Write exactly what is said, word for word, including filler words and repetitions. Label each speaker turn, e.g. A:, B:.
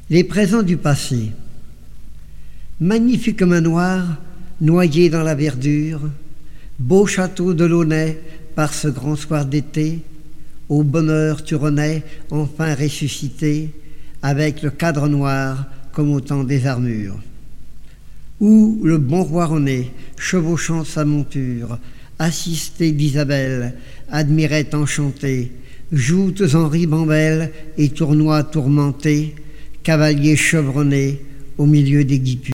A: Les présents du passé. Magnifique manoir, noyé dans la verdure, beau château de Launay par ce grand soir d'été, au bonheur tu renais, enfin ressuscité, avec le cadre noir comme au temps des armures. Où le bon roi René, chevauchant sa monture, assisté d'Isabelle, admirait enchanté, joutes en ribambelle et tournois tourmentés, cavalier chevronné au milieu des guipures.